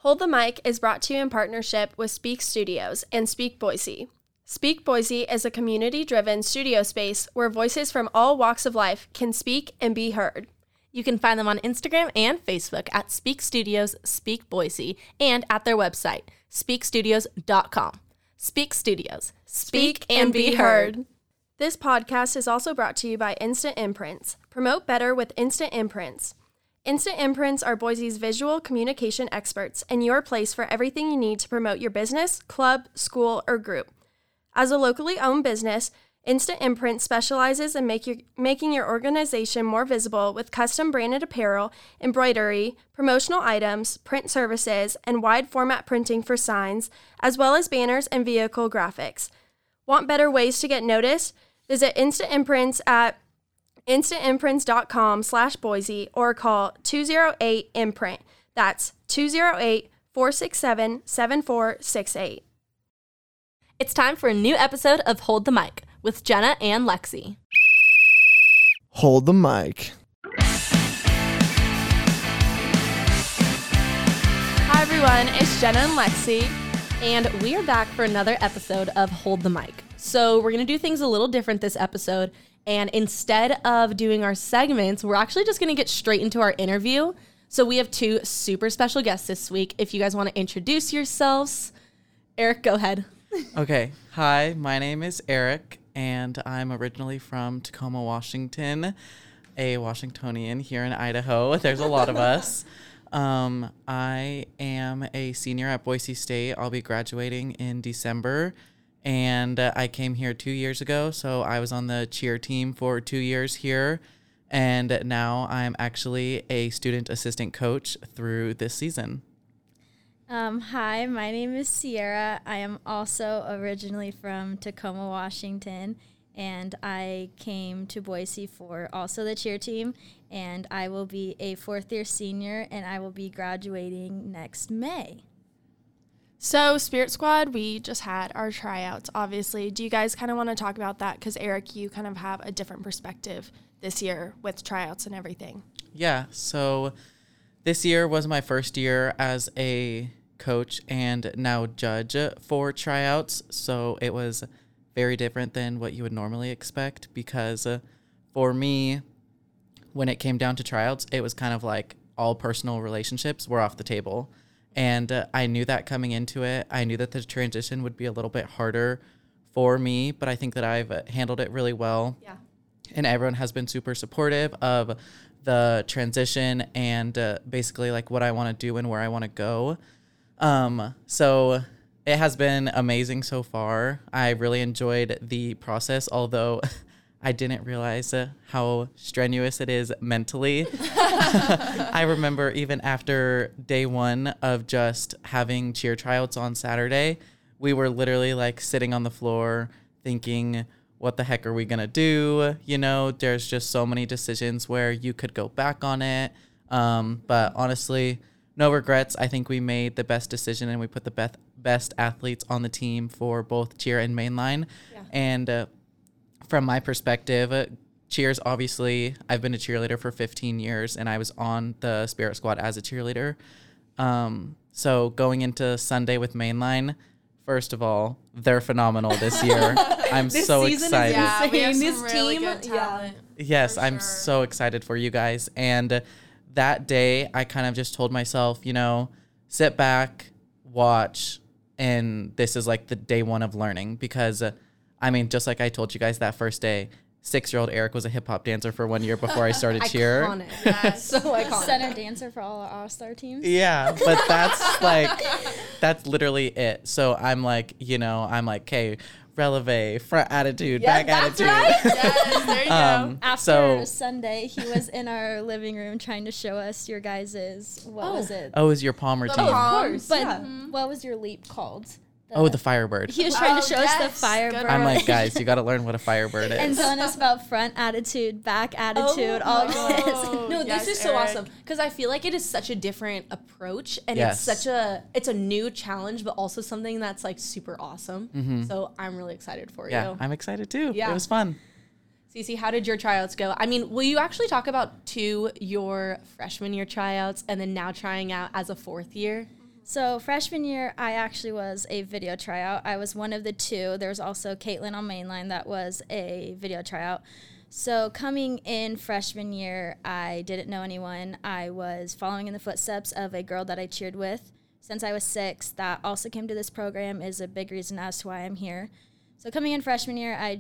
Hold the Mic is brought to you in partnership with Speak Studios and Speak Boise. Speak Boise is a community-driven studio space where voices from all walks of life can speak and be heard. You can find them on Instagram and Facebook at Speak Studios, Speak Boise, and at their website, speakstudios.com. Speak Studios. Speak and be heard. This podcast is also brought to you by Instant Imprints. Promote better with Instant Imprints. Instant Imprints are Boise's visual communication experts and your place for everything you need to promote your business, club, school, or group. As a locally owned business, Instant Imprints specializes in making your organization more visible with custom branded apparel, embroidery, promotional items, print services, and wide format printing for signs, as well as banners and vehicle graphics. Want better ways to get noticed? Visit Instant Imprints at instantimprints.com/Boise or call 208-IMPRINT. That's 208-467-7468. It's time for a new episode of Hold the Mic with Jenna and Lexi. Hold the mic. Hi everyone, it's Jenna and Lexi. And we are back for another episode of Hold the Mic. So we're going to do things a little different this episode. And instead of doing our segments, we're actually just going to get straight into our interview. So we have two super special guests this week. If you guys want to introduce yourselves, Eric, go ahead. Okay. Hi, my name is Eric, and I'm originally from Tacoma, Washington, a Washingtonian here in Idaho. There's a lot of us. I am a senior at Boise State. I'll be graduating in December. And I came here 2 years ago, so I was on the cheer team for 2 years here. And now I'm actually a student assistant coach through this season. Hi, my name is Sierra. I am also originally from Tacoma, Washington, and I came to Boise for also the cheer team. And I will be a fourth-year senior, and I will be graduating next May. So Spirit Squad, we just had our tryouts, obviously. Do you guys kind of want to talk about that? Because Eric, you kind of have a different perspective this year with tryouts and everything. Yeah, so this year was my first year as a coach and now judge for tryouts. So it was very different than what you would normally expect because for me, when it came down to tryouts, it was kind of like all personal relationships were off the table. And I knew that coming into it. I knew that the transition would be a little bit harder for me, but I think that I've handled it really well. Yeah. And everyone has been super supportive of the transition and basically like what I want to do and where I want to go. So it has been amazing so far. I really enjoyed the process, although I didn't realize how strenuous it is mentally. I remember even after day one of just having cheer tryouts on Saturday, we were literally like sitting on the floor thinking, what the heck are we going to do? You know, there's just so many decisions where you could go back on it. But honestly, no regrets. I think we made the best decision and we put the best athletes on the team for both cheer and mainline. Yeah. And from my perspective, cheers, obviously, I've been a cheerleader for 15 years, and I was on the Spirit Squad as a cheerleader. So going into Sunday with mainline, first of all, they're phenomenal this year. I'm so excited. Yeah, we have this some team, really good talent. Yes, I'm sure. so excited for you guys. And that day, I kind of just told myself, you know, sit back, watch, and this is like the day one of learning because I mean, just like I told you guys that first day, 6-year-old Eric was a hip-hop dancer for 1 year before I started cheer. Iconic. Yes. So iconic. Center dancer for all our all-star teams. Yeah, but that's literally it. So I'm like, you know, okay, releve, front attitude, back attitude. Right. Yes, there you go. After Sunday, he was in our living room trying to show us your guys's, what was it? Oh, is your Palmer team. Of course. But what was your leap called? The Firebird. He was trying to show us the yes. Firebird. I'm like, guys, you got to learn what a Firebird is. And telling us about front attitude, back attitude, all of this. No, Yes, this is so Eric. awesome because I feel like it is such a different approach and Yes. it's a new challenge, but also something that's like super awesome. Mm-hmm. So I'm really excited for Yeah, you. I'm excited too. Yeah. It was fun. Cece, how did your tryouts go? I mean, will you actually talk about your freshman year tryouts and then now trying out as a fourth year? So freshman year, I actually was a video tryout. I was one of the two. There was also Caitlin on mainline that was a video tryout. So coming in freshman year, I didn't know anyone. I was following in the footsteps of a girl that I cheered with since I was 6 that also came to this program, is a big reason as to why I'm here. So coming in freshman year, I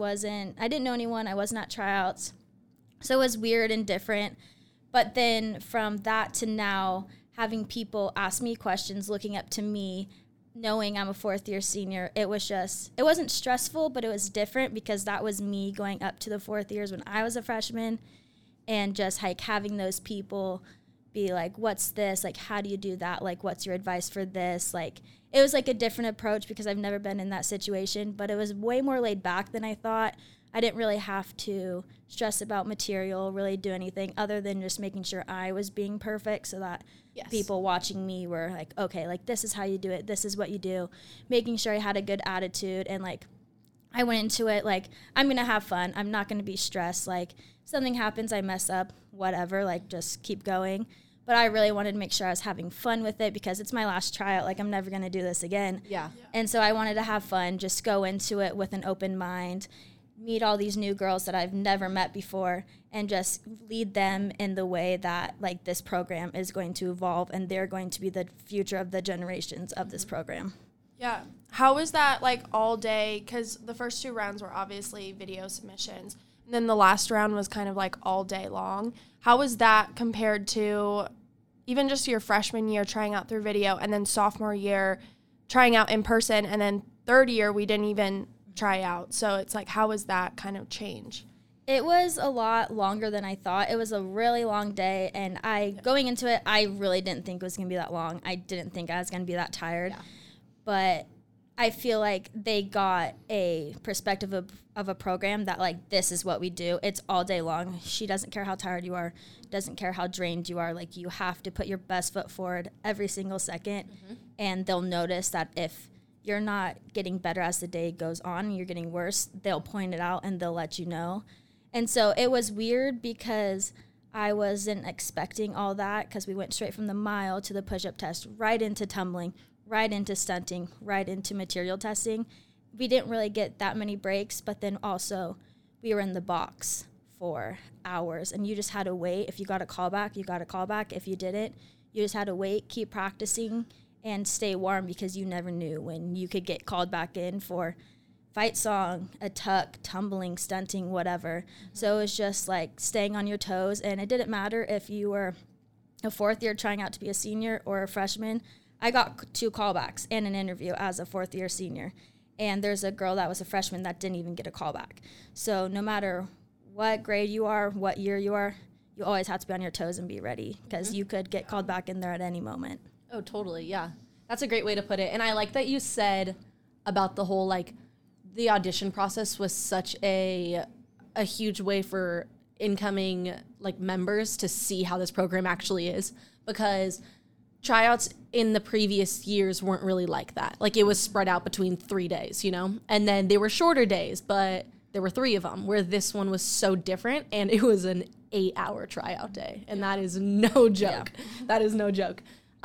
didn't know anyone. I wasn't at tryouts. So it was weird and different. But then from that to now, having people ask me questions, looking up to me, knowing I'm a 4th-year senior, it wasn't stressful, but it was different because that was me going up to the 4th years when I was a freshman, and just like having those people be like, what's this? Like, how do you do that? Like, what's your advice for this? Like, it was like a different approach because I've never been in that situation, but it was way more laid back than I thought. I didn't really have to stress about material, really do anything other than just making sure I was being perfect so that people watching me were like, okay, like this is how you do it. This is what you do. Making sure I had a good attitude, and like I went into it like I'm going to have fun. I'm not going to be stressed. Like something happens, I mess up, whatever, like just keep going. But I really wanted to make sure I was having fun with it because it's my last tryout. Like I'm never going to do this again. Yeah. And so I wanted to have fun, just go into it with an open mind, meet all these new girls that I've never met before, and just lead them in the way that like this program is going to evolve, and they're going to be the future of the generations of this program. Yeah. How was that like all day? Because the first 2 rounds were obviously video submissions, and then the last round was kind of like all day long. How was that compared to even just your freshman year trying out through video, and then sophomore year trying out in person, and then 3rd year we didn't even try out? So it's like, how was that kind of change? It was a lot longer than I thought. It was a really long day, and going into it, I really didn't think it was going to be that long. I didn't think I was going to be that tired. Yeah. But I feel like they got a perspective of a program that, like, this is what we do. It's all day long. She doesn't care how tired you are, doesn't care how drained you are. Like, you have to put your best foot forward every single second, and they'll notice that if you're not getting better as the day goes on and you're getting worse, they'll point it out and they'll let you know. And so it was weird because I wasn't expecting all that, because we went straight from the mile to the push-up test, right into tumbling, right into stunting, right into material testing. We didn't really get that many breaks, but then also we were in the box for hours, and you just had to wait. If you got a call back, you got a call back. If you didn't, you just had to wait, keep practicing, and stay warm, because you never knew when you could get called back in for fight song, a tuck, tumbling, stunting, whatever. So it was just like staying on your toes, and it didn't matter if you were a 4th year trying out to be a senior or a freshman. I got 2 callbacks and an interview as a 4th year senior, and there's a girl that was a freshman that didn't even get a callback. So no matter what grade you are, what year you are, you always have to be on your toes and be ready, because you could get called back in there at any moment. Oh, totally. Yeah. That's a great way to put it. And I like that you said about the whole, like, the audition process was such a huge way for incoming, like, members to see how this program actually is, because tryouts in the previous years weren't really like that. Like, it was spread out between 3 days, you know, and then they were shorter days, but there were 3 of them, where this one was so different, and it was an 8-hour tryout day. And that is no joke. Yeah. That is no joke.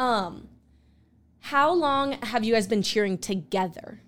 How long have you guys been cheering together?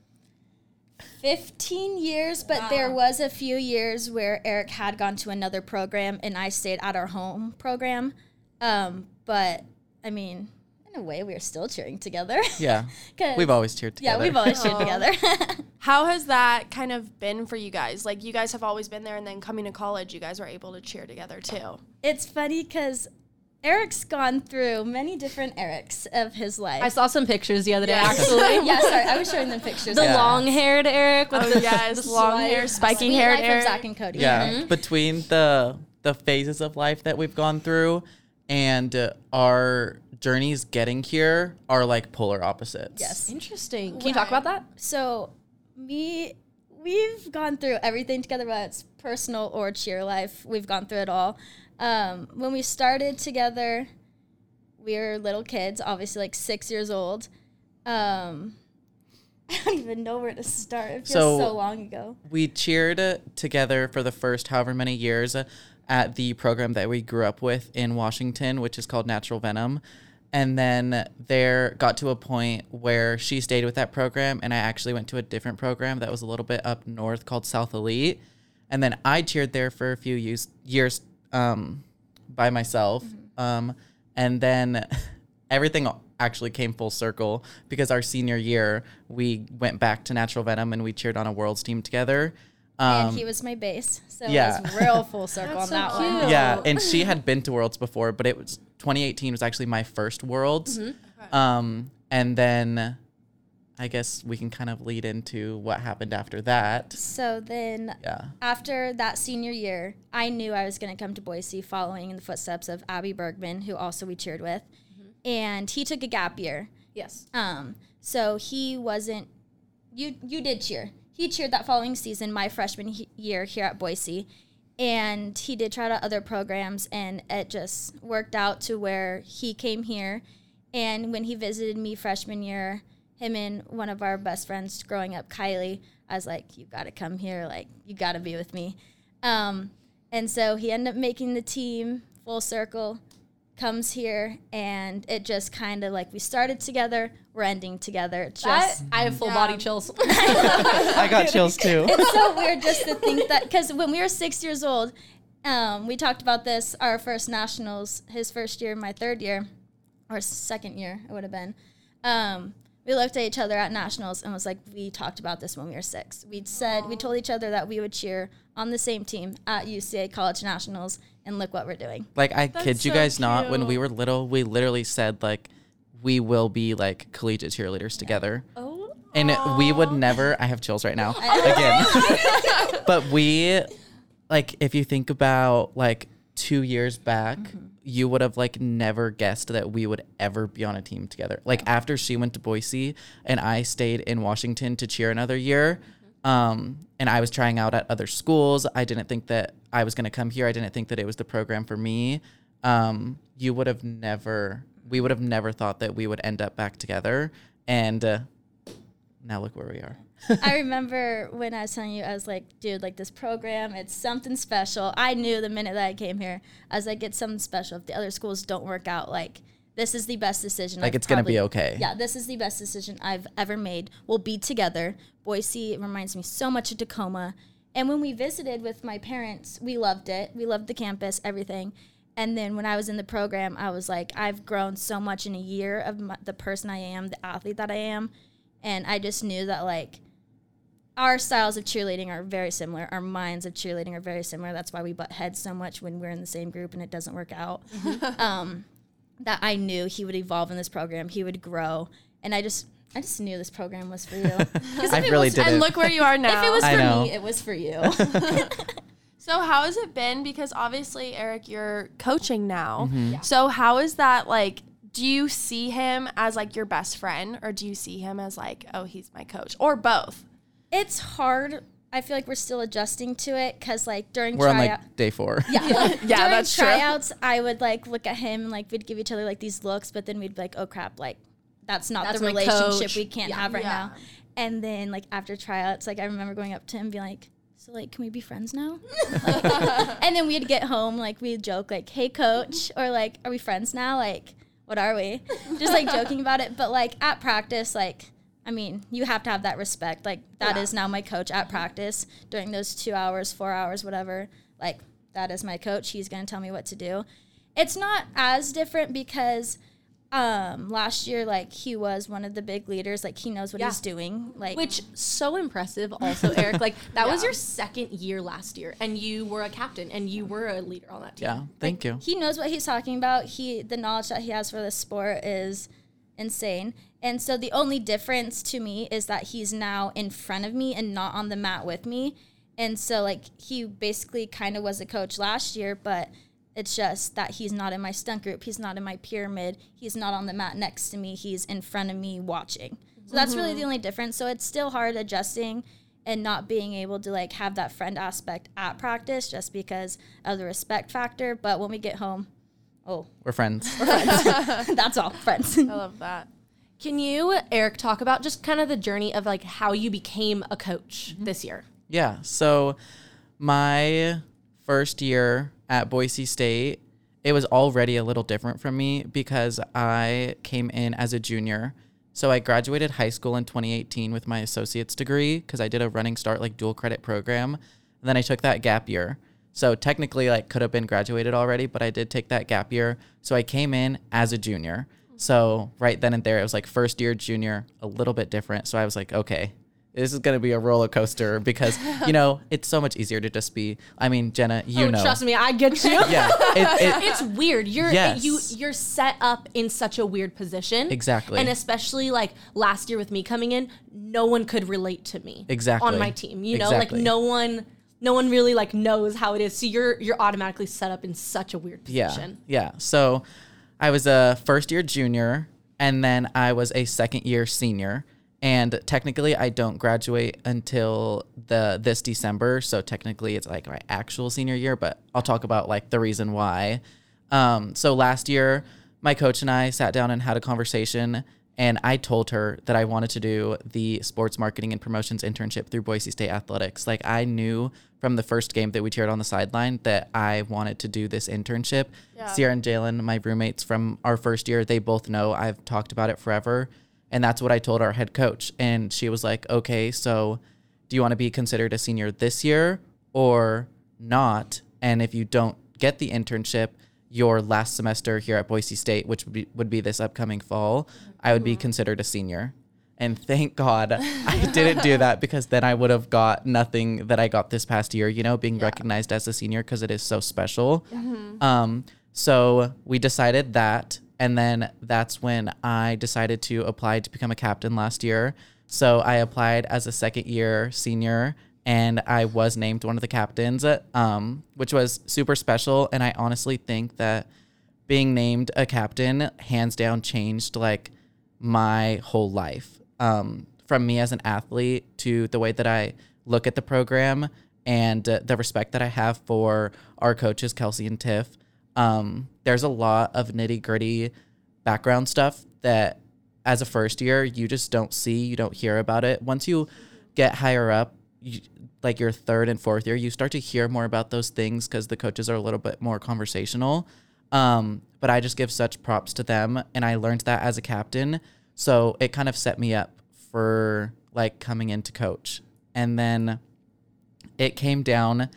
15 years, but there was a few years where Eric had gone to another program and I stayed at our home program. But, I mean, in a way, we were still cheering together. Yeah, we've always cheered together. Yeah, we've always cheered together. How has that kind of been for you guys? Like, you guys have always been there, and then coming to college, you guys were able to cheer together, too. It's funny because Eric's gone through many different Erics of his life. I saw some pictures the other day, actually. Yeah, sorry, I was showing them pictures. The long-haired Eric with the long hair, spiky-haired Eric. Zach and Cody. Yeah, between the phases of life that we've gone through and our journeys getting here are like polar opposites. Yes. Interesting. Can you talk about that? So, we've gone through everything together, whether it's personal or cheer life. We've gone through it all. When we started together, we were little kids, obviously like 6 years old. I don't even know where to start. It feels so long ago. We cheered together for the first however many years at the program that we grew up with in Washington, which is called Natural Venom. And then there got to a point where she stayed with that program, and I actually went to a different program that was a little bit up north called South Elite. And then I cheered there for a few years by myself. And then everything actually came full circle because our senior year, we went back to Natural Venom and we cheered on a Worlds team together. And he was my base. So yeah. it was real full circle on that one. Yeah, and she had been to Worlds before, but it was 2018 was actually my first Worlds. And then I guess we can kind of lead into what happened after that. So then after that senior year, I knew I was going to come to Boise following in the footsteps of Abby Bergman, who also we cheered with. And he took a gap year. Yes. So he wasn't, you did cheer. He cheered that following season, my freshman year here at Boise. And he did try out other programs, and it just worked out to where he came here. And when he visited me freshman year, him and one of our best friends growing up, Kylie, I was like, you got to come here. Like, you got to be with me. And so he ended up making the team full circle, comes here, and it just kind of like we started together, we're ending together. It's just I have full body chills. I got chills too. It's so weird just to think that, because when we were 6 years old, we talked about this, our first nationals, his first year, my third year, or second year, it would have been. We looked at each other at nationals and was like, we talked about this when we were 6. We told each other that we would cheer on the same team at UCA College Nationals, and look what we're doing. Like, I kid you guys not, when we were little, we literally said, like, we will be, like, collegiate cheerleaders together. Oh. And we would never, I have chills right now, again. But we, like, if you think about, like, 2 years back, you would have, like, never guessed that we would ever be on a team together. Like, after she went to Boise and I stayed in Washington to cheer another year, and I was trying out at other schools, I didn't think that I was going to come here. I didn't think that it was the program for me. We would have never thought that we would end up back together. And now look where we are. I remember when I was telling you, I was like, dude, like, this program, it's something special. I knew the minute that I came here, I was like, it's something special. If the other schools don't work out, like, this is the best decision. Like, it's going to be okay. Yeah, this is the best decision I've ever made. We'll be together. Boise reminds me so much of Tacoma. And when we visited with my parents, we loved it. We loved the campus, everything. And then when I was in the program, I was like, I've grown so much in a year of the person I am, the athlete that I am. And I just knew that, like, our styles of cheerleading are very similar. Our minds of cheerleading are very similar. That's why we butt heads so much when we're in the same group and it doesn't work out. That I knew he would evolve in this program. He would grow. And I just knew this program was for you. I really did. And look where you are now. If it was I for know. me, it was for you. So how has it been? Because obviously, Eric, you're coaching now. Mm-hmm. Yeah. So how is that, like, do you see him as, like, your best friend, or do you see him as, like, oh, he's my coach, or both? It's hard. I feel like we're still adjusting to it because, like, during We're on, tryout. like, day 4. Yeah, Yeah, during that's true. tryouts, I would, like, look at him and, like, we'd give each other, like, these looks, but then we'd be like, oh, crap, like, that's not That's the my relationship coach. we can't have right Yeah. now. And then, like, after tryouts, like, I remember going up to him and being like, so, like, can we be friends now? Like, and then we'd get home, like, we'd joke, like, hey, coach, or, like, are we friends now? Like, what are we? Just, like, joking about it. But, like, at practice, like, I mean, you have to have that respect. Like, that is now my coach at practice during those 2 hours, 4 hours, whatever. Like, that is my coach. He's going to tell me what to do. It's not as different because last year, like, he was one of the big leaders. Like, he knows what he's doing. Like, Which, so impressive also, Eric. Like, that was your second year last year, and you were a captain, and you were a leader on that team. Yeah, thank you. he knows what he's talking about. The knowledge that he has for this sport is insane. And so the only difference to me is that he's now in front of me and not on the mat with me. And so, like, he basically kind of was a coach last year, but it's just that he's not in my stunt group. He's not in my pyramid. He's not on the mat next to me. He's in front of me watching. So that's really the only difference. So it's still hard adjusting and not being able to, like, have that friend aspect at practice just because of the respect factor. But when we get home, We're friends. that's all, friends. I love that. Can you, Eric, talk about just kind of the journey of, like, how you became a coach this year? Yeah. So my first year at Boise State, it was already a little different from me because I came in as a junior. So I graduated high school in 2018 with my associate's degree because I did a running start like dual credit program. And then I took that gap year. So technically like could have been graduated already, but I did take that gap year. So I came in as a junior. So right then and there, it was like first year junior, a little bit different. So I was like, okay, this is going to be a roller coaster because, you know, it's so much easier to just be, I mean, Jenna, you know. Trust me, I get you. Yeah. It's weird. Yes. You're set up in such a weird position. Exactly. And especially like last year with me coming in, no one could relate to me. Exactly. On my team. You know, Exactly. like no one really like knows how it is. So you're automatically set up in such a weird position. Yeah. So I was a first year junior and then I was a second year senior. And technically I don't graduate until this December. So technically it's like my actual senior year, but I'll talk about like the reason why. So last year, my coach and I sat down and had a conversation, and I told her that I wanted to do the sports marketing and promotions internship through Boise State Athletics. Like I knew from the first game that we cheered on the sideline that I wanted to do this internship. Yeah. Sierra and Jalen, my roommates from our first year, they both know I've talked about it forever. And that's what I told our head coach. And she was like, okay, so do you want to be considered a senior this year or not? And if you don't get the internship, your last semester here at Boise State, which would be this upcoming fall, I would be considered a senior. And thank God I didn't do that because then I would have got nothing that I got this past year, you know, being recognized as a senior because it is so special. So we decided that. And then that's when I decided to apply to become a captain last year. So I applied as a second year senior and I was named one of the captains, which was super special. And I honestly think that being named a captain hands down changed like my whole life. From me as an athlete to the way that I look at the program and the respect that I have for our coaches, Kelsey and Tiff. There's a lot of nitty gritty background stuff that as a first year, you just don't see, you don't hear about it. Once you get higher up, like your third and fourth year, you start to hear more about those things because the coaches are a little bit more conversational. But I just give such props to them. And I learned that as a captain. So it kind of set me up for like coming into coach. And then it came down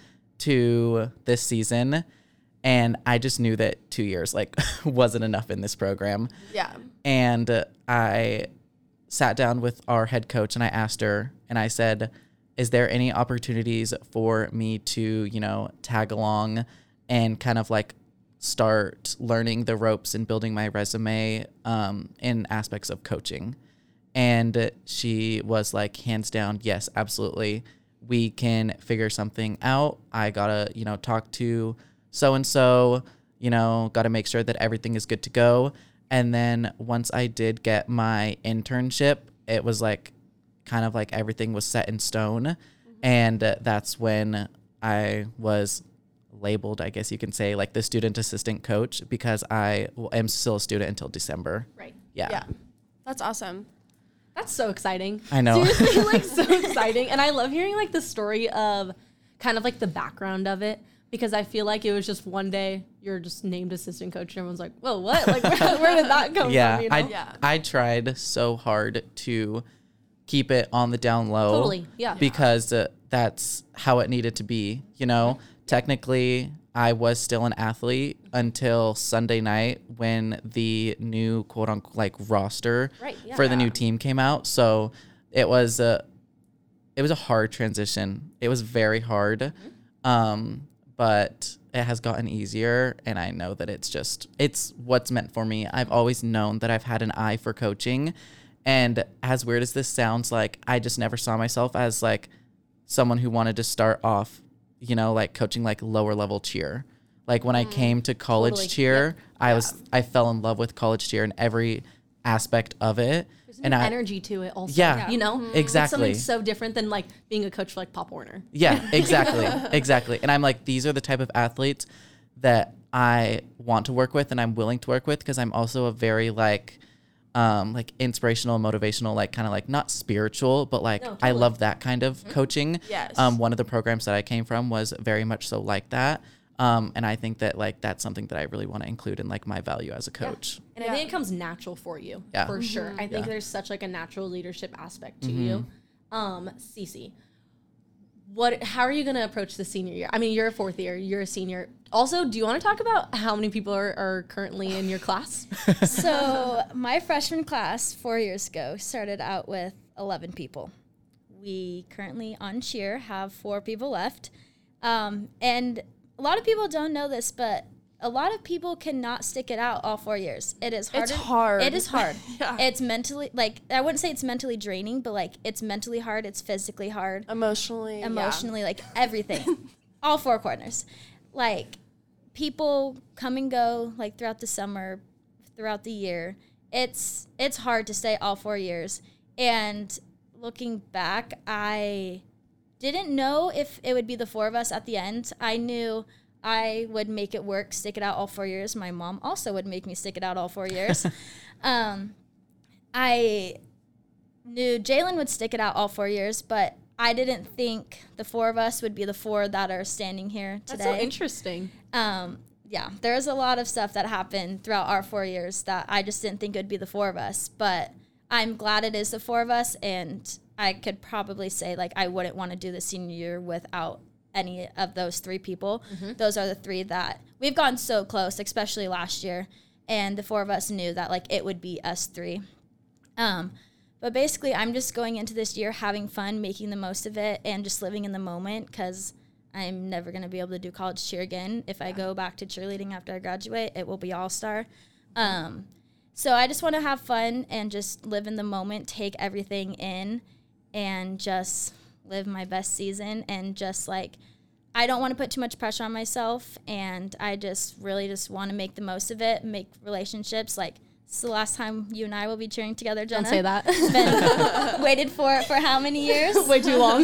to this season. And I just knew that 2 years like wasn't enough in this program. Yeah. And I sat down with our head coach and I asked her and I said, is there any opportunities for me to, you know, tag along and kind of like start learning the ropes and building my resume in aspects of coaching? And she was like, hands down, yes, absolutely. We can figure something out. I gotta, you know, talk to so-and-so, you know, got to make sure that everything is good to go. And then once I did get my internship, it was like kind of like everything was set in stone. And that's when I was labeled, I guess you can say, like the student assistant coach because I am still a student until December. Right. Yeah. That's awesome. That's so exciting. I know. Seriously, like so exciting. And I love hearing like the story of kind of like the background of it. Because I feel like it was just one day you're just named assistant coach and everyone's like, whoa, what? Like, where did that come from? You know? I tried so hard to keep it on the down low. Totally, yeah. Because that's how it needed to be, you know? Technically, I was still an athlete until Sunday night when the new quote-unquote like roster for the new team came out. So it was a hard transition. It was very hard. But it has gotten easier, and I know that it's what's meant for me. I've always known that I've had an eye for coaching, and as weird as this sounds, like, I just never saw myself as, like, someone who wanted to start off, you know, like, coaching, like, lower-level cheer. Like, when I came to college cheer, I fell in love with college cheer and every aspect of it. There's an energy to it also. Yeah. You know? Exactly. It's something so different than like being a coach for like Pop Warner. Yeah, exactly. Exactly. And I'm like, these are the type of athletes that I want to work with and I'm willing to work with because I'm also a very like inspirational, motivational, like kind of like not spiritual, but like I love that kind of coaching. Yes. One of the programs that I came from was very much so like that. And I think that like that's something that I really want to include in like my value as a coach. And I think it comes natural for you, for sure. I think there's such like a natural leadership aspect to you. Cece, how are you going to approach the senior year? I mean, you're a fourth year, you're a senior. Also, do you want to talk about how many people are currently in your class? So my freshman class 4 years ago started out with 11 people. We currently on cheer have 4 people left. And a lot of people don't know this, but a lot of people cannot stick it out all 4 years. It is hard. It's hard. It is hard. It's mentally, like, I wouldn't say it's mentally draining, but, like, it's mentally hard. It's physically hard. Emotionally, like, everything. All 4 corners. Like, people come and go, like, throughout the summer, throughout the year. It's hard to stay all 4 years. And looking back, I didn't know if it would be the 4 of us at the end. I knew I would make it work, stick it out all 4 years. My mom also would make me stick it out all 4 years. I knew Jalen would stick it out all 4 years, but I didn't think the 4 of us would be the 4 that are standing here today. That's so interesting. Yeah, there's a lot of stuff that happened throughout our 4 years that I just didn't think it would be the 4 of us, but I'm glad it is the 4 of us, and I could probably say, like, I wouldn't want to do the senior year without any of those 3 people. Those are the 3 that we've gotten so close, especially last year, and the 4 of us knew that, like, it would be us 3. But basically, I'm just going into this year having fun, making the most of it, and just living in the moment, because I'm never going to be able to do college cheer again. If I go back to cheerleading after I graduate, it will be all-star. So I just want to have fun and just live in the moment, take everything in, and just live my best season. And just, like, I don't want to put too much pressure on myself, and I just really just want to make the most of it, make relationships. Like, this is the last time you and I will be cheering together, Jenna. Don't say that. It's been waited for how many years? Way too long.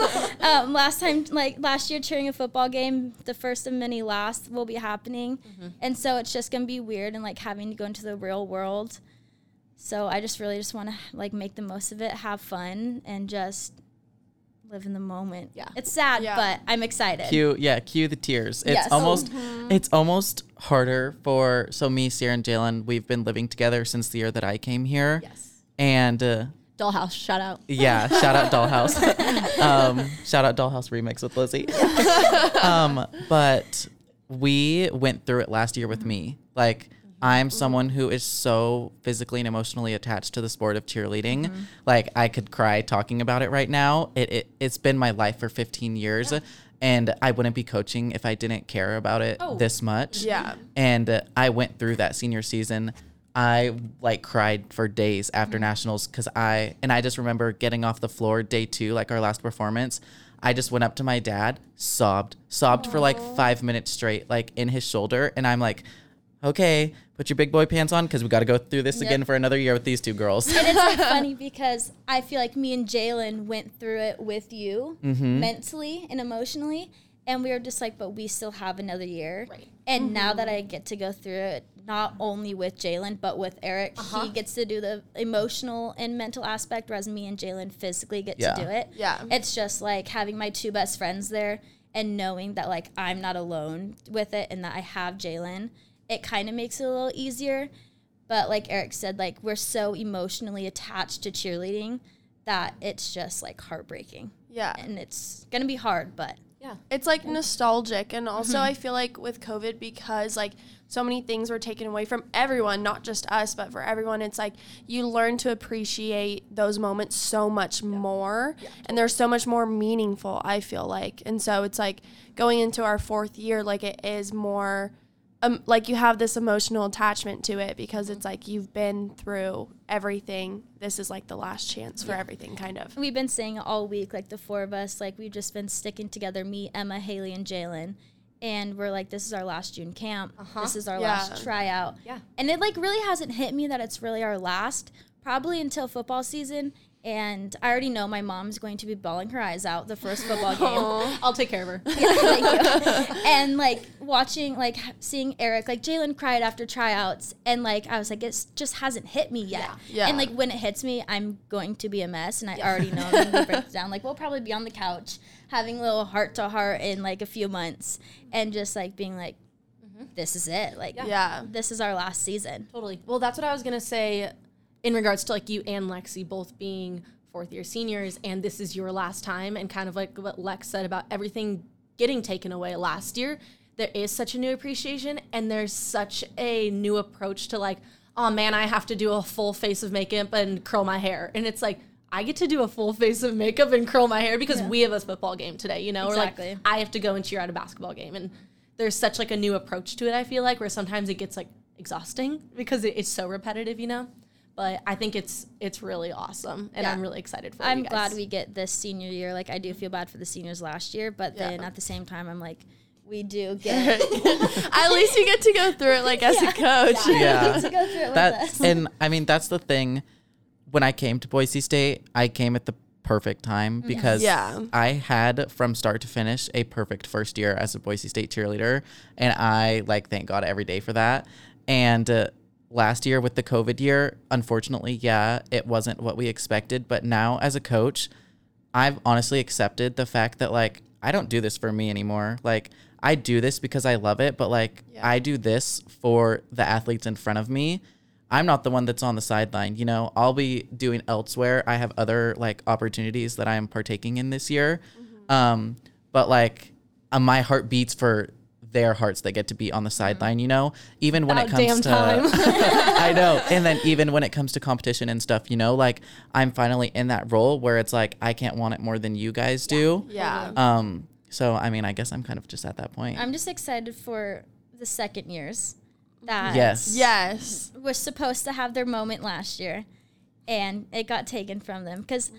Last year cheering a football game, the first of many lasts will be happening. And so it's just going to be weird and, like, having to go into the real world. So I just really just want to, like, make the most of it, have fun, and just live in the moment. Yeah. It's sad, but I'm excited. Cue the tears. It's Yes. it's almost harder for, so me, Sierra, and Jalen, we've been living together since the year that I came here. Yes. And Dollhouse, shout out. yeah, shout out Dollhouse. Shout out Dollhouse remix with Lizzie. But we went through it last year with me. Like, I'm someone who is so physically and emotionally attached to the sport of cheerleading. Like, I could cry talking about it right now. It's been my life for 15 years. And I wouldn't be coaching if I didn't care about it this much. Yeah. And I went through that senior season. I, like, cried for days after nationals because I just remember getting off the floor day 2, like our last performance. I just went up to my dad, sobbed for like 5 minutes straight, like in his shoulder. And I'm like, okay, put your big boy pants on because we got to go through this again for another year with these 2 girls. And it's, like, funny because I feel like me and Jalen went through it with you mentally and emotionally, and we were just like, but we still have another year. Right. And now that I get to go through it, not only with Jalen, but with Eric, he gets to do the emotional and mental aspect, whereas me and Jalen physically get to do it. Yeah. It's just like having my 2 best friends there and knowing that, like, I'm not alone with it and that I have Jalen. It kind of makes it a little easier. But like Eric said, like, we're so emotionally attached to cheerleading that it's just, like, heartbreaking. Yeah. And it's going to be hard, but. Yeah. It's, like, nostalgic. And also I feel like with COVID, because, like, so many things were taken away from everyone, not just us, but for everyone, it's like you learn to appreciate those moments so much more. Yeah. And they're so much more meaningful, I feel like. And so it's like going into our 4th year, like, it is more like you have this emotional attachment to it because it's like you've been through everything. This is, like, the last chance for everything, kind of. We've been saying it all week, like, the 4 of us, like, we've just been sticking together, me, Emma, Haley, and Jalen. And we're like, this is our last June camp. This is our last tryout. Yeah. And it, like, really hasn't hit me that it's really our last, probably until football season. And I already know my mom's going to be bawling her eyes out the first football game. I'll take care of her. Yeah, thank you. And like watching, like seeing Eric, like Jalen cried after tryouts, and like I was like, it just hasn't hit me yet. Yeah. And like when it hits me, I'm going to be a mess, and I already know I'm going to break down. Like we'll probably be on the couch having a little heart to heart in like a few months, and just like being like, this is it. Like this is our last season. Totally. Well, that's what I was going to say in regards to like you and Lexi both being fourth year seniors, and this is your last time, and kind of like what Lex said about everything getting taken away last year. There is such a new appreciation, and there's such a new approach to like, oh man, I have to do a full face of makeup and curl my hair. And it's like, I get to do a full face of makeup and curl my hair because we have a football game today, you know? Exactly. Or like, I have to go and cheer at a basketball game. And there's such like a new approach to it, I feel like, where sometimes it gets like exhausting because it's so repetitive, you know? But I think it's really awesome, and I'm really excited for you guys. I'm glad we get this senior year. Like, I do feel bad for the seniors last year, but then at the same time, I'm like, we do get At least you get to go through it like as a coach. Yeah. to go through it with us. And I mean, that's the thing. When I came to Boise State, I came at the perfect time because I had from start to finish a perfect first year as a Boise State cheerleader, and I like thank God every day for that. And last year with the COVID year, unfortunately, it wasn't what we expected. But now as a coach, I've honestly accepted the fact that like I don't do this for me anymore. Like I do this because I love it, but like I do this for the athletes in front of me. I'm not the one that's on the sideline, you know. I'll be doing elsewhere. I have other like opportunities that I am partaking in this year. But like my heart beats for their hearts that get to be on the sideline, you know, even when it comes to I know. And then even when it comes to competition and stuff, you know, like I'm finally in that role where it's like I can't want it more than you guys do. So I mean, I guess I'm kind of just at that point. I'm just excited for the second years that Yes. were supposed to have their moment last year, and it got taken from them because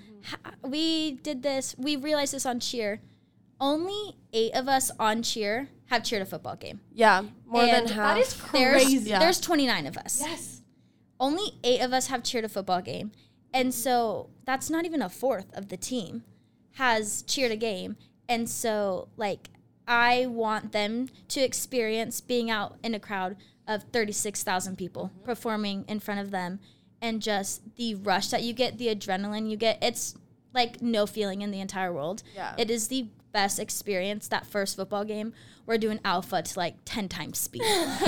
we realized this on cheer. Only 8 of us on cheer have cheered a football game. Yeah. More than And half. That is crazy. There's 29 of us. Yes. Only 8 of us have cheered a football game. And so that's not even a fourth of the team has cheered a game. And so, like, I want them to experience being out in a crowd of 36,000 people performing in front of them, and just the rush that you get, the adrenaline you get. It's like no feeling in the entire world. Yeah. It is the best experience. That first football game, we're doing alpha to like 10 times speed.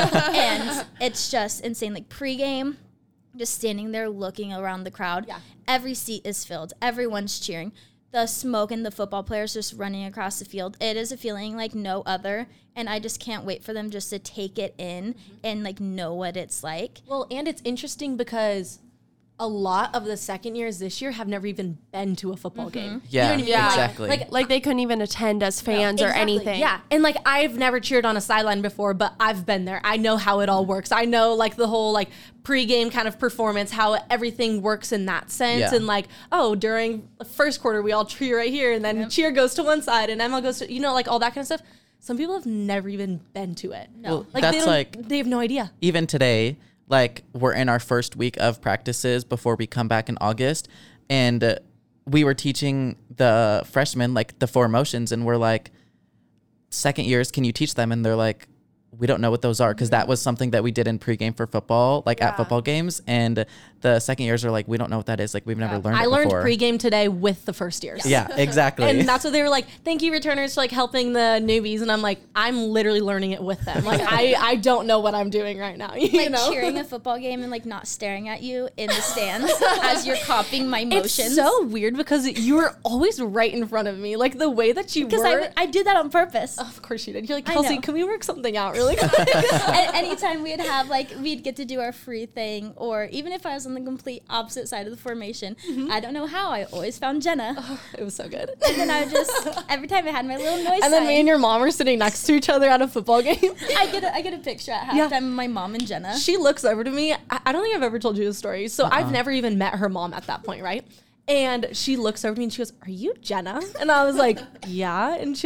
And it's just insane. Like pregame, just standing there looking around the crowd. Yeah. Every seat is filled. Everyone's cheering. The smoke and the football players just running across the field. It is a feeling like no other. And I just can't wait for them just to take it in and like know what it's like. Well, and it's interesting because a lot of the second years this year have never even been to a football game. Yeah, You know what I mean? Yeah. exactly. Like they couldn't even attend as fans or Exactly. anything. Yeah. And like I've never cheered on a sideline before, but I've been there. I know how it all works. I know like the whole like pregame kind of performance, how everything works in that sense. Yeah. And like, oh, during the first quarter, we all cheer right here, and then cheer goes to one side and Emma goes to, you know, like all that kind of stuff. Some people have never even been to it. No. Well, Like that's like they have no idea. even today, like we're in our first week of practices before we come back in August, and we were teaching the freshmen like the 4 motions, and we're like, second years, can you teach them? And they're like, we don't know what those are, because that was something that we did in pregame for football, like at football games. And the second years are like, we don't know what that is. Like we've never learned I it learned before. pregame today with the first years. Yeah, exactly. And that's what they were like, thank you, returners, for like helping the newbies. And I'm like, I'm literally learning it with them. Like I don't know what I'm doing right now. You Like know? cheering a football game and like not staring at you in the stands as you're copying my motions. It's so weird because you were always right in front of me. Like the way that you because were. I did that on purpose. Of course you did. You're like, I Kelsey, know. can we work something out really quick? And anytime we'd have like we'd get to do our free thing, or even if I was on the complete opposite side of the formation, I don't know how I always found Jenna. It was so good. And then I would just every time I had my little noise And then sign, me and your mom were sitting next to each other at a football game. I get a picture at halftime of my mom and Jenna. She looks over to me. I don't think I've ever told you this story. So I've never even met her mom at that point, right? And she looks over to me and she goes, "Are you Jenna?" And I was like, "Yeah." And she was like,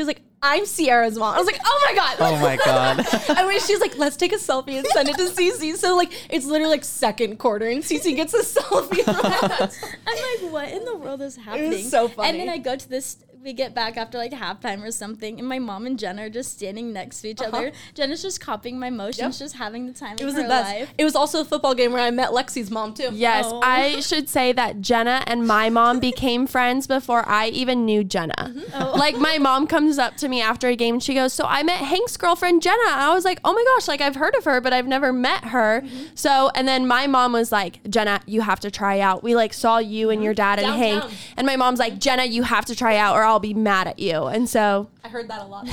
I'm Sierra's mom. I was like, oh my God. Oh my God. And when she's like, let's take a selfie and send it to Cece. So like, it's literally like second quarter and Cece gets a selfie from us. I'm like, what in the world is happening? It was so funny. And then I go to this, we get back after like halftime or something, and my mom and Jenna are just standing next to each other. Jenna's just copying my motions, just having the time It was of the her best. life. It was also a football game where I met Lexi's mom too. Yes, Oh. I should say that Jenna and my mom became friends before I even knew Jenna. Like, my mom comes up to me after a game and she goes, so I met Hank's girlfriend, Jenna. And I was like, oh my gosh, like, I've heard of her, but I've never met her. So, and then my mom was like, Jenna, you have to try out. We like saw you and your dad and Downtown. Hank. And my mom's like, Jenna, you have to try out or I'll be mad at you. And so, I heard that a lot.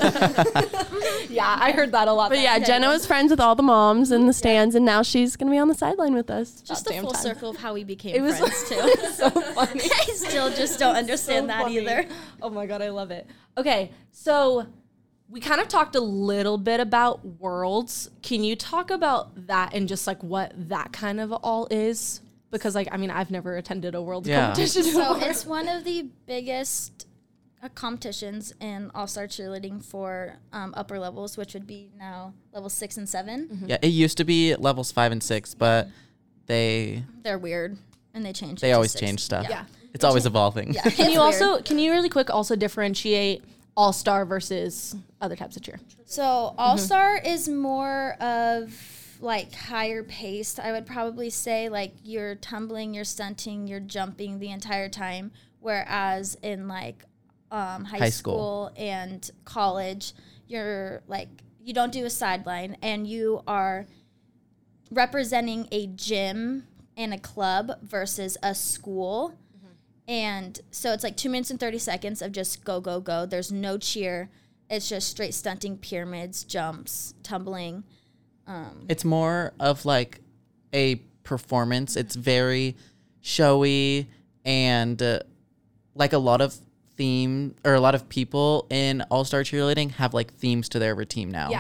Yeah, I heard that a lot. but yeah, Jenna was friends with all the moms in the stands and now she's going to be on the sideline with us. Just the damn full time. circle of how we became It was friends, too. so funny. I still just don't understand So that funny. either. Oh my God, I love it. Okay, so we kind of talked a little bit about Worlds. Can you talk about that and just like what that kind of all is? Because like, I mean, I've never attended a Worlds Yeah. competition So before. it's one of the biggest competitions in all-star cheerleading for upper levels, which would be now level 6 and 7. Yeah, it used to be levels 5 and 6, but they They're weird, and they change. they always change stuff. Yeah. It's always evolving. Yeah. Can you also, can you really quick also differentiate all-star versus other types of cheer? So all-star is more of like higher paced. I would probably say like you're tumbling, you're stunting, you're jumping the entire time. Whereas in like high school and college, you're like, you don't do a sideline and you are representing a gym and a club versus a school. And so it's like 2 minutes and 30 seconds of just go, go, go. There's no cheer. It's just straight stunting, pyramids, jumps, tumbling. It's more of like a performance. It's very showy and like a lot of theme or a lot of people in all-star cheerleading have like themes to their routine now.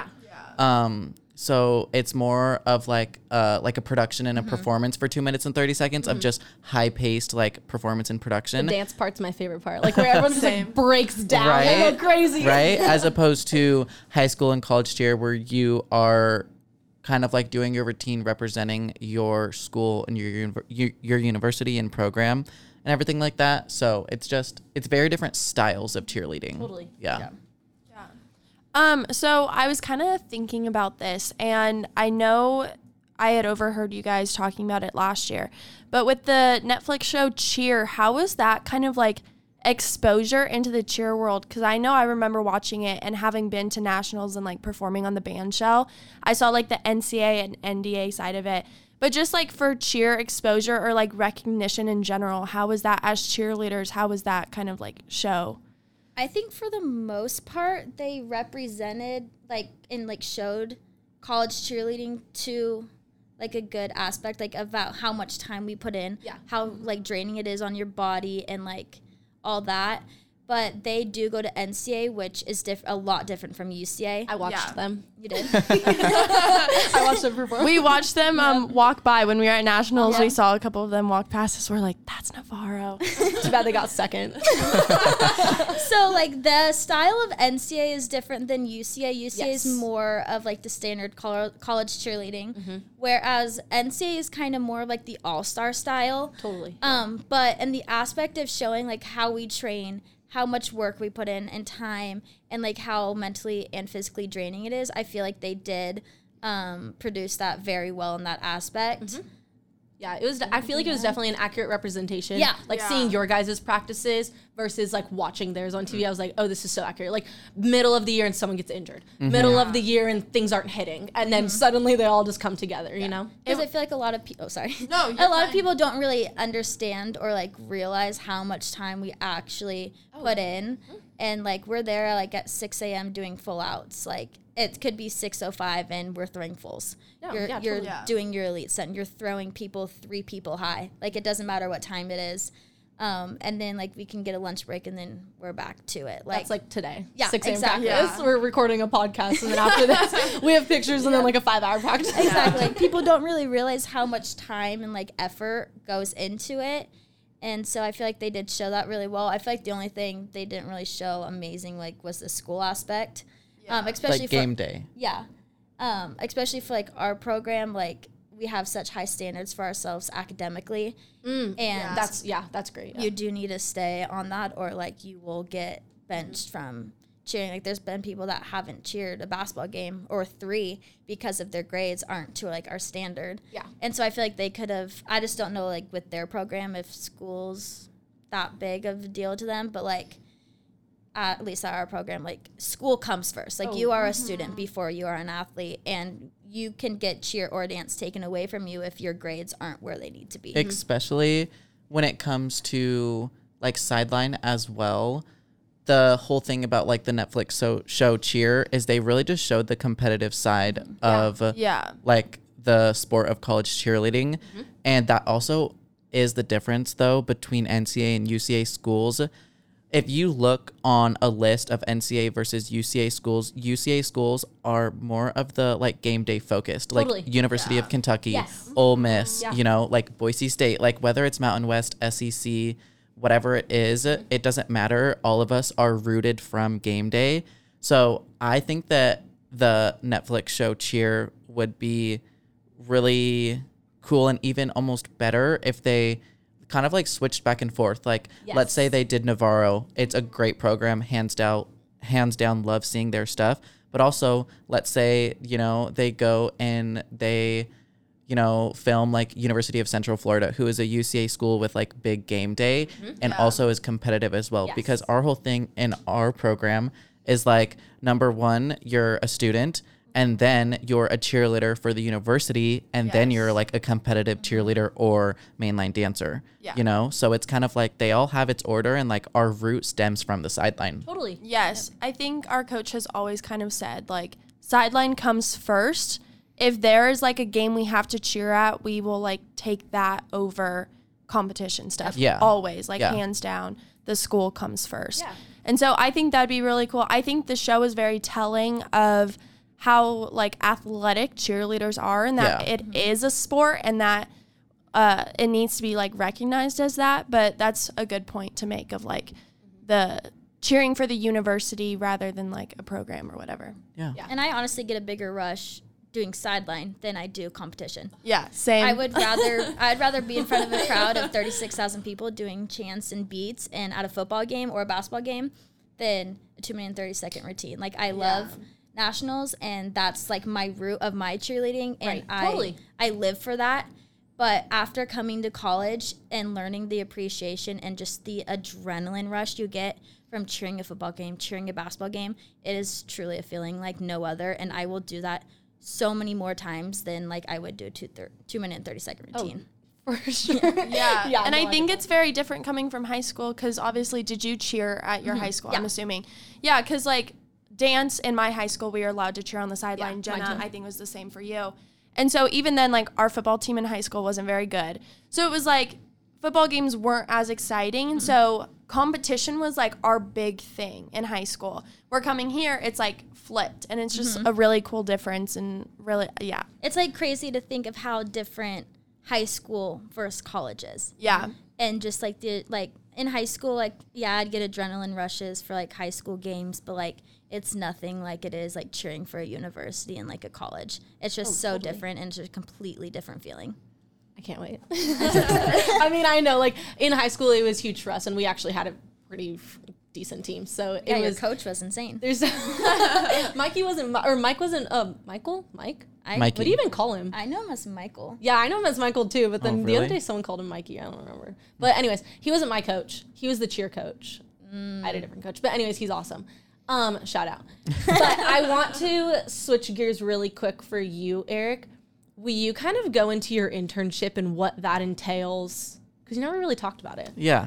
So it's more of like a production and a performance for 2 minutes and 30 seconds of just high-paced like performance and production. The dance part's my favorite part. Like where everyone just like breaks down. They go crazy. Right? As opposed to high school and college cheer where you are kind of like doing your routine representing your school and your university and program and everything like that. So it's very different styles of cheerleading. Totally. Yeah. So I was kind of thinking about this, and I know I had overheard you guys talking about it last year, but with the Netflix show Cheer, how was that kind of like exposure into the cheer world? Because I know I remember watching it and having been to nationals and like performing on the band shell. I saw like the NCAA and NDA side of it, but just like for cheer exposure or like recognition in general, how was that as cheerleaders? How was that kind of like show? I think for the most part, they represented like and like showed college cheerleading to like a good aspect, like about how much time we put in, how like draining it is on your body and like all that. But they do go to NCA, which is a lot different from UCA. I watched them. You did? I watched them perform. We watched them walk by when we were at nationals. We saw a couple of them walk past us. We're like, that's Navarro. Too bad they got second. So like the style of NCA is different than UCA. UCA is more of like the standard college cheerleading, whereas NCA is kind of more like the all-star style. Totally. But in the aspect of showing like how we train, how much work we put in and time, and like how mentally and physically draining it is, I feel like they did produce that very well in that aspect. Yeah, it was. I feel like it was definitely an accurate representation. Yeah. Like seeing your guys' practices versus like watching theirs on TV. I was like, oh, this is so accurate. Like middle of the year and someone gets injured. Middle of the year and things aren't hitting. And then suddenly they all just come together, you know? Because I feel like a lot of people, No, a lot of people don't really understand or like realize how much time we actually put in. And like we're there like at 6 a.m. doing full outs. Like it could be 6:05 and we're throwing fulls. You're doing your elite set and you're throwing people 3 people high. Like it doesn't matter what time it is. And then like we can get a lunch break and then we're back to it. Like That's like today. Yeah, 6 a.m. exactly. practice. We're recording a podcast and then after this we have pictures and then like a 5-hour practice. Exactly. Like people don't really realize how much time and like effort goes into it. And so I feel like they did show that really well. I feel like the only thing they didn't really show amazing like was the school aspect, especially Like for game day. Yeah, especially for like our program, like we have such high standards for ourselves academically, and That's great. Yeah. you do need to stay on that, or like you will get benched from cheering. Like there's been people that haven't cheered a basketball game or 3 because of their grades aren't to like our standard. Yeah. And so I feel like they could have, I just don't know like with their program if school's that big of a deal to them, but like at least at our program, like school comes first. Like you are a student before you are an athlete, and you can get cheer or dance taken away from you if your grades aren't where they need to be. Especially when it comes to like sideline as well. The whole thing about like the Netflix show Cheer is they really just showed the competitive side of like the sport of college cheerleading. And that also is the difference though between NCAA and UCA schools. If you look on a list of NCAA versus UCA schools are more of the like game day focused, Totally. like University of Kentucky, Yes. Ole Miss, you know, like Boise State, like whether it's Mountain West, SEC, whatever it is, it doesn't matter. All of us are rooted from game day. So I think that the Netflix show Cheer would be really cool and even almost better if they kind of like switched back and forth. Like, let's say they did Navarro. It's a great program, hands down, love seeing their stuff. But also, let's say, you know, they go and they, you know, film like University of Central Florida, who is a UCA school with like big game day and also is competitive as well. Yes. Because our whole thing in our program is like, number one, you're a student, and then you're a cheerleader for the university, and then you're like a competitive cheerleader or mainline dancer, you know? So it's kind of like they all have its order, and like our root stems from the sideline. Totally. Yes, I think our coach has always kind of said, like, sideline comes first. If there is, like, a game we have to cheer at, we will, like, take that over competition stuff. Yeah. Always, like, hands down, the school comes first. Yeah. And so I think that'd be really cool. I think the show is very telling of how, like, athletic cheerleaders are, and that it is a sport, and that it needs to be, like, recognized as that. But that's a good point to make of, like, the cheering for the university rather than, like, a program or whatever. Yeah. And I honestly get a bigger rush doing sideline than I do competition. Yeah, same. I'd rather be in front of a crowd of 36,000 people doing chants and beats and at a football game or a basketball game than a 2-minute and 30-second routine. Like I love nationals, and that's like my root of my cheerleading, and I live for that. But after coming to college and learning the appreciation and just the adrenaline rush you get from cheering a football game, cheering a basketball game, it is truly a feeling like no other, and I will do that so many more times than like I would do a 2-minute and 30-second routine. For sure. Yeah. And I think it's very different coming from high school, because obviously, did you cheer at your high school? I'm assuming. Yeah, because like dance in my high school, we were allowed to cheer on the sideline. Jenna, I think, was the same for you. And so even then, like, our football team in high school wasn't very good. So it was like football games weren't as exciting. And so competition was like our big thing in high school. We're coming here, it's like flipped. And it's just a really cool difference. And really, It's like crazy to think of how different high school versus college is. Yeah. And just like in high school, like, I'd get adrenaline rushes for like high school games, but like it's nothing like it is like cheering for a university and like a college. It's just different, and it's just a completely different feeling. I can't wait. I mean, I know, like, in high school, it was huge for us, and we actually had a pretty decent team. So Your was coach was insane. There's Mikey wasn't, or Mike wasn't. Mike. Mikey. What do you even call him? I know him as Michael. Yeah, I know him as Michael too. But then the other really? day, someone called him Mikey. I don't remember. But anyways, he wasn't my coach. He was the cheer coach. I had a different coach. But anyways, he's awesome. Shout out. But I want to switch gears really quick for you, Eric. Will you kind of go into your internship and what that entails? Because you never really talked about it. Yeah.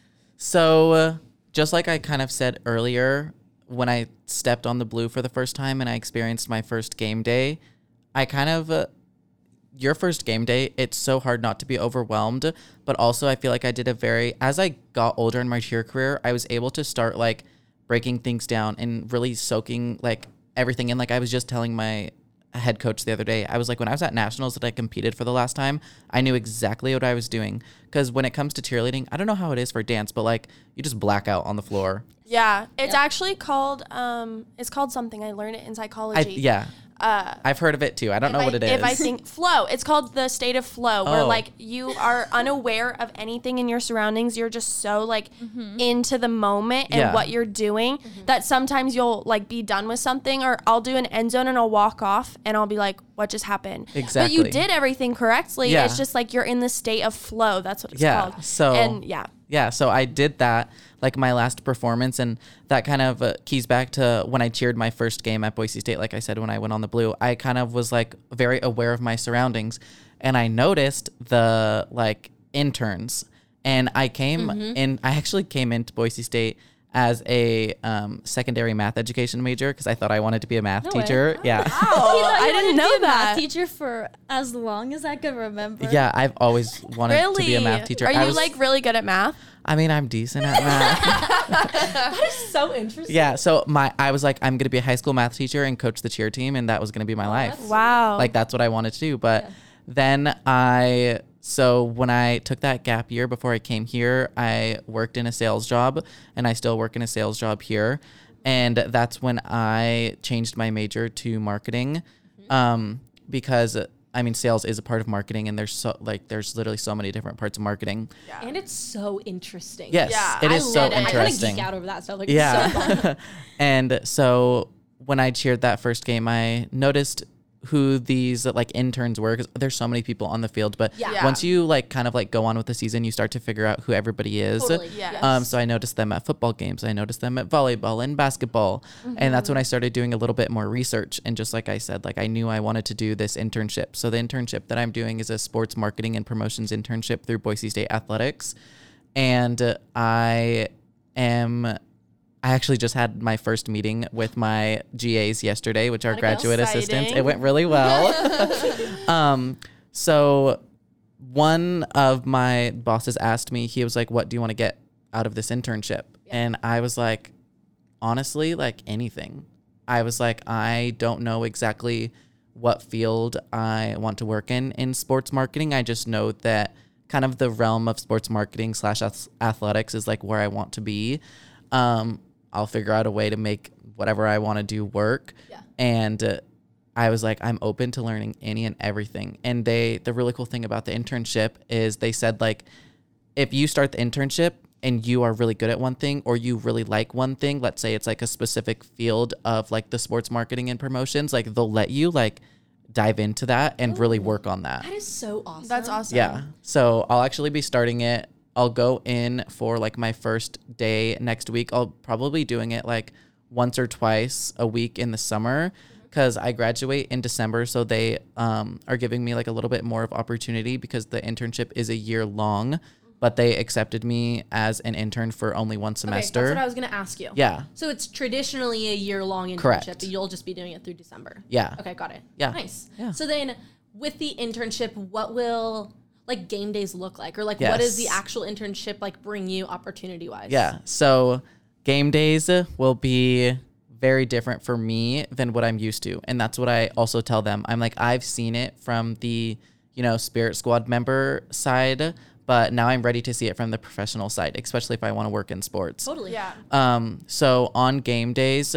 So just like I kind of said earlier, when I stepped on the blue for the first time and I experienced my first game day, I kind of, your first game day, it's so hard not to be overwhelmed. But also I feel like I did as I got older in my cheer career, I was able to start like breaking things down and really soaking like everything in. Like I was just telling my head coach the other day. I was like, when I was at nationals that I competed for the last time, I knew exactly what I was doing. Because when it comes to cheerleading, I don't know how it is for dance, but like you just black out on the floor. Yeah, it's actually called it's called something. I learned it in psychology. I've heard of it too. I don't know what it is. If I think flow, it's called the state of flow, where Oh. like you are unaware of anything in your surroundings. You're just so like into the moment and Yeah. what you're doing that sometimes you'll like be done with something, or I'll do an end zone and I'll walk off and I'll be like, what just happened? Exactly. But you did everything correctly. Yeah. It's just like you're in the state of flow. That's what it's Yeah, called. so- and Yeah, so I did that, like my last performance, and that kind of keys back to when I cheered my first game at Boise State. Like I said, when I went on the blue, I kind of was like very aware of my surroundings, and I noticed the like interns, and I came in. I actually came into Boise State as a secondary math education major because I thought I wanted to be a math teacher. Yeah. I didn't know that. Teacher for as long as I could remember. Yeah, I've always wanted Really? to be a math teacher. Are I you was- like really good at math? I mean, I'm decent at math. So interesting. Yeah, so I was like, I'm gonna be a high school math teacher and coach the cheer team, and that was gonna be my life. Wow. Like that's what I wanted to do. But then when I took that gap year before I came here, I worked in a sales job, and I still work in a sales job here, and that's when I changed my major to marketing, because I mean, sales is a part of marketing, and there's literally so many different parts of marketing. And it's so interesting. Yes, Yeah, it I is so love it. I kinda I kind of interesting. geek out over that stuff. Like, it's so fun. Yeah. And so when I cheered that first game, I noticed who these like interns were, because there's so many people on the field. But Yeah. once you like kind of like go on with the season, you start to figure out who everybody is. Totally. Yes. So I noticed them at football games. I noticed them at volleyball and basketball. And that's when I started doing a little bit more research. And just like I said, like I knew I wanted to do this internship. So the internship that I'm doing is a sports marketing and promotions internship through Boise State Athletics. And I actually just had my first meeting with my GAs yesterday, which are How'd it go? graduate assistants. Exciting. It went really well. So one of my bosses asked me, he was like, what do you want to get out of this internship? And I was like, honestly, like anything. I was like, I don't know exactly what field I want to work in sports marketing. I just know that kind of the realm of sports marketing / athletics is like where I want to be. I'll figure out a way to make whatever I want to do work. Yeah. And I was like, I'm open to learning any and everything. And the really cool thing about the internship is they said, like, if you start the internship and you are really good at one thing, or you really like one thing, let's say it's like a specific field of like the sports marketing and promotions, like they'll let you like dive into that and really work on that. That is so awesome. That's awesome. Yeah. So I'll actually be starting it. I'll go in for like my first day next week. I'll probably be doing it like once or twice a week in the summer, because I graduate in December. So they are giving me like a little bit more of opportunity, because the internship is a year long, but they accepted me as an intern for only one Okay, semester. that's what I was going to ask you. Yeah. So it's traditionally a year-long internship, Correct. but you'll just be doing it through December. Yeah. Okay, got it. Yeah. Nice. Yeah. So then with the internship, what will like game days look like? Or like what does the Yes. actual internship like bring you opportunity-wise? Yeah. So game days will be very different for me than what I'm used to. And that's what I also tell them. I'm like, I've seen it from the, Spirit Squad member side, but now I'm ready to see it from the professional side, especially if I want to work in sports. Totally. Yeah. So on game days,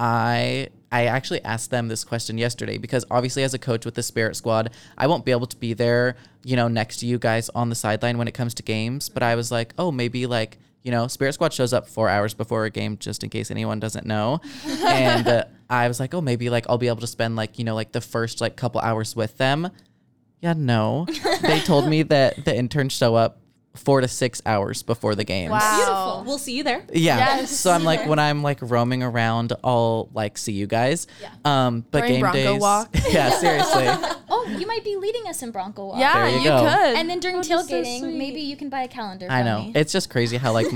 I actually asked them this question yesterday, because obviously as a coach with the Spirit Squad, I won't be able to be there, next to you guys on the sideline when it comes to games. But I was like, oh, maybe like, Spirit Squad shows up 4 hours before a game, just in case anyone doesn't know. And I was like, oh, maybe like I'll be able to spend like, like the first like couple hours with them. Yeah, no. They told me that the interns show up 4 to 6 hours before the games. Wow. Beautiful. We'll see you there. Yeah. Yes. So I'm like, when I'm like roaming around, I'll like see you guys. Yeah. But During game Bronco days. walk. Yeah, seriously. Oh, you might be leading us in Bronco Walk. Yeah, There you you go. could. And then during Oh, that's so tailgating, sweet. maybe you can buy a calendar. I from know. me. It's just crazy how like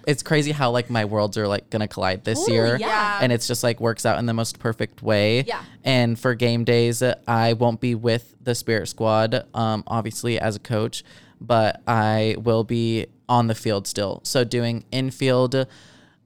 my worlds are like gonna collide this Totally, year. yeah. And it's just like works out in the most perfect way. Yeah. And for game days, I won't be with the Spirit Squad, obviously as a coach, but I will be on the field still. So doing infield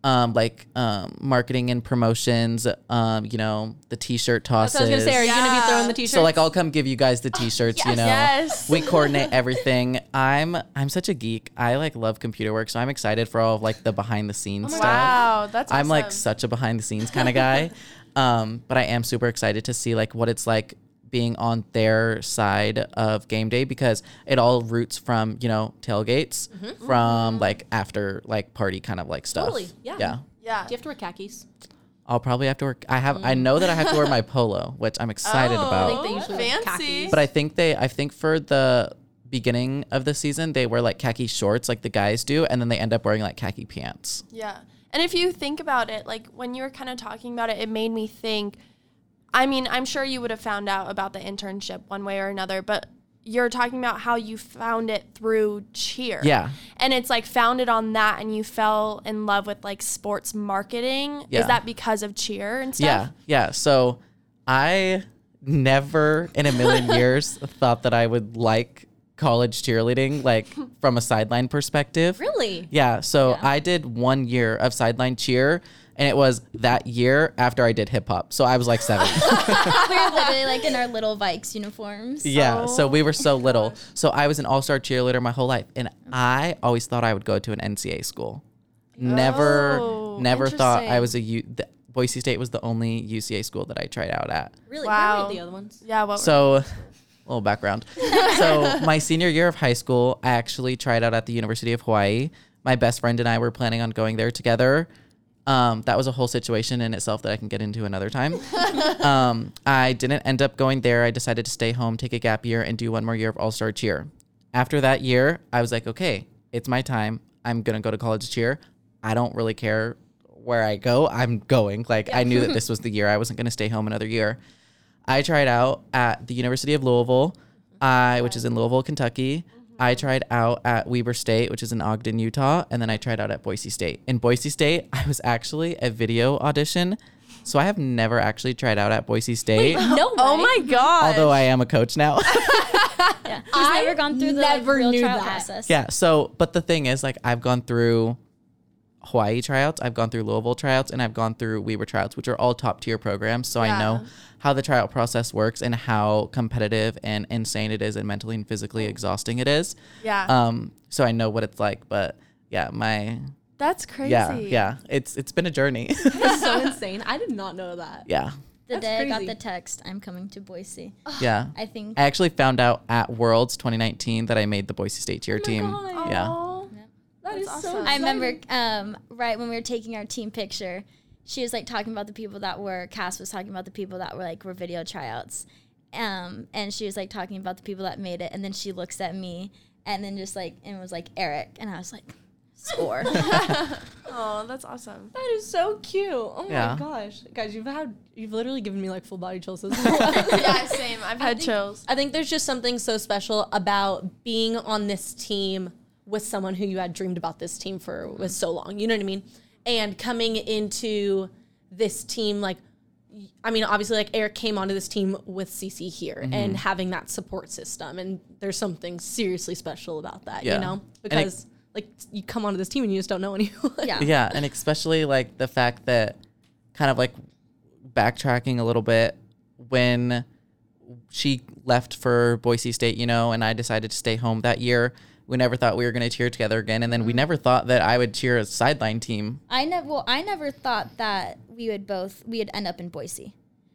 marketing and promotions, the t-shirt tosses. So I was going to say, are you going to be throwing the t-shirts? So like I'll come give you guys the t-shirts, Yes. We coordinate everything. I'm such a geek. I like love computer work, so I'm excited for all of like the behind the scenes stuff. Wow, that's awesome. I'm like such a behind the scenes kind of guy. But I am super excited to see like what it's like being on their side of game day, because it all roots from, tailgates, from like after like party kind of like stuff. Totally, yeah. Yeah. Do you have to wear khakis? I'll probably have to work. I know that I have to wear my polo, which I'm excited Oh. about. I think they usually wear Fancy. khakis. But I think for the beginning of the season, they wear like khaki shorts like the guys do, and then they end up wearing like khaki pants. Yeah. And if you think about it, like when you were kind of talking about it, it made me think, I mean, I'm sure you would have found out about the internship one way or another, but you're talking about how you found it through cheer. Yeah. And it's like founded on that, and you fell in love with like sports marketing. Yeah. Is that because of cheer and stuff? Yeah. Yeah. So I never in a million years thought that I would like college cheerleading, like from a sideline perspective. Really? Yeah. So I did 1 year of sideline cheer, and it was that year after I did hip hop. So I was like 7. We were literally like in our little Vikes uniforms. Yeah. So we were so little. So I was an all-star cheerleader my whole life, and I always thought I would go to an NCAA school. Never thought I interesting. was Boise State was the only UCA school that I tried out at. Really? Wow. Where were the other ones? Yeah. What So, a little background. So, my senior year of high school, I actually tried out at the University of Hawaii. My best friend and I were planning on going there together. That was a whole situation in itself that I can get into another time. I didn't end up going there. I decided to stay home, take a gap year, and do 1 more year of all-star cheer. After that year, I was like, okay, it's my time. I'm going to go to college cheer. I don't really care where I go. I'm going. Like, I knew that this was the year. I wasn't going to stay home another year. I tried out at the University of Louisville, which is in Louisville, Kentucky. I tried out at Weber State, which is in Ogden, Utah, and then I tried out at Boise State. In Boise State, I was actually a video audition, so I have never actually tried out at Boise State, No way. Oh my God. although I am a coach now. Yeah. She's never gone through the never real knew trial that. process. Yeah, so, but the thing is, like, I've gone through Hawaii tryouts, I've gone through Louisville tryouts, and I've gone through Weber tryouts, which are all top tier programs. So I know how the tryout process works and how competitive and insane it is and mentally and physically exhausting it is. Yeah. So I know what it's like, but yeah, That's crazy. yeah, it's been a journey. That's so insane. I did not know that. Yeah. The That's day I got crazy. the text, I'm coming to Boise. Yeah. I think I actually found out at Worlds 2019 that I made the Boise State cheer team. God. Yeah. Aw. That is That's so awesome. I remember right when we were taking our team picture, she was like talking about the people that were, Cass was talking about the people that were video tryouts. And she was like talking about the people that made it. And then she looks at me and then just like, and was like, Eric. And I was like, score. Oh, that's awesome. That is so cute. Oh Yeah. my gosh. Guys, you've literally given me like full body chills. Yeah, same. I've had chills. I think there's just something so special about being on this team with someone who you had dreamed about this team for was so long. You know what I mean? And coming into this team, like, I mean, obviously, like Eric came onto this team with CC here and having that support system. And there's something seriously special about that, Yeah. you know? Because like you come onto this team and you just don't know anyone. Yeah. Yeah, and especially like the fact that kind of like backtracking a little bit when she left for Boise State, and I decided to stay home that year. We never thought we were going to cheer together again, and then we never thought that I would cheer a sideline team. I never thought that we would end up in Boise.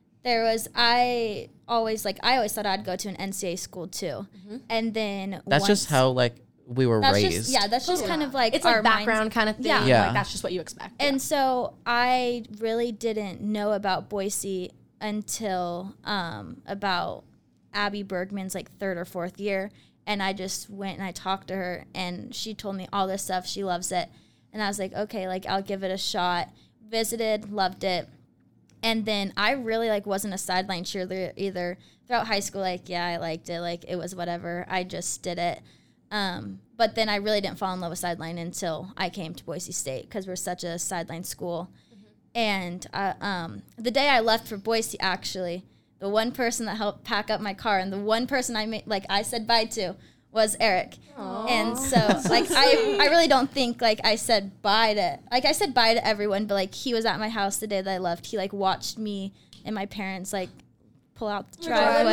I always thought I'd go to an NCAA school too. And then That's just how like we were raised. That's just kind of like It's our like background kind of thing. Yeah. Yeah. Like that's just what you expect. And so I really didn't know about Boise until about Abby Bergman's like 3rd or 4th year. And I just went and I talked to her and she told me all this stuff. She loves it. And I was like, okay, like I'll give it a shot. Visited, loved it. And then I really like wasn't a sideline cheerleader either. Throughout high school, like, yeah, I liked it. Like it was whatever. I just did it. But then I really didn't fall in love with sideline until I came to Boise State because we're such a sideline school. And the day I left for Boise, actually, the one person that helped pack up my car and the one person I said bye to was Eric. And so like I really don't think like I said bye to everyone, but like he was at my house the day that I left. He like watched me and my parents like pull out the driveway.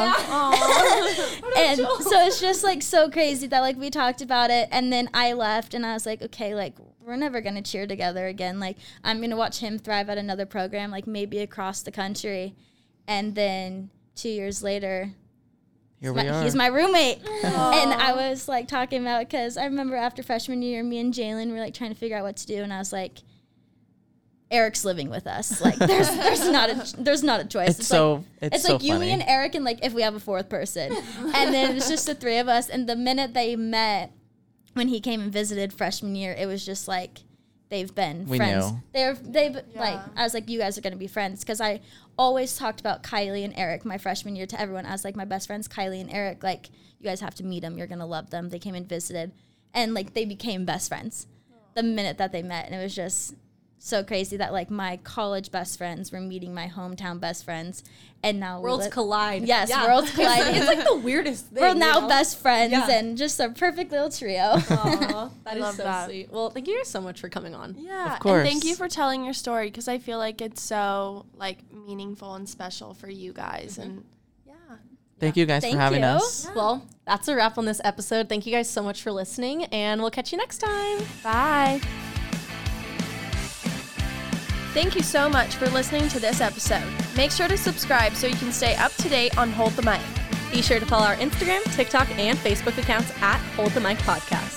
And so it's just like so crazy that like we talked about it, and then I left and I was like, okay, like we're never gonna cheer together again. Like I'm gonna watch him thrive at another program, like maybe across the country. And then 2 years later, he's my roommate. And I was like talking about, because I remember after freshman year, me and Jalen were like trying to figure out what to do, and I was like, Eric's living with us. Like there's not a choice. It's so you, funny. me, and Eric, and like if we have a fourth person. And then it's just the three of us. And the minute they met, when he came and visited freshman year, it was just like they've been friends. Like I was like, you guys are gonna be friends, because I always talked about Kylie and Eric my freshman year to everyone. I was like, my best friends Kylie and Eric, like you guys have to meet them, you're gonna love them. They came and visited, and like they became best friends the minute that they met. And it was just so crazy that like my college best friends were meeting my hometown best friends, and now Worlds collide. Yes, worlds colliding. It's like the weirdest thing. We're now best friends and just a perfect little trio. Aww, that is so that. sweet. Well, thank you guys so much for coming on. Yeah, Of course. and thank you for telling your story, because I feel like it's so like meaningful and special for you guys. And Thank you guys Thank for having you. us. Well, that's a wrap on this episode. Thank you guys so much for listening, and we'll catch you next time. bye. Thank you so much for listening to this episode. Make sure to subscribe so you can stay up to date on Hold the Mic. Be sure to follow our Instagram, TikTok, and Facebook accounts at Hold the Mic Podcast.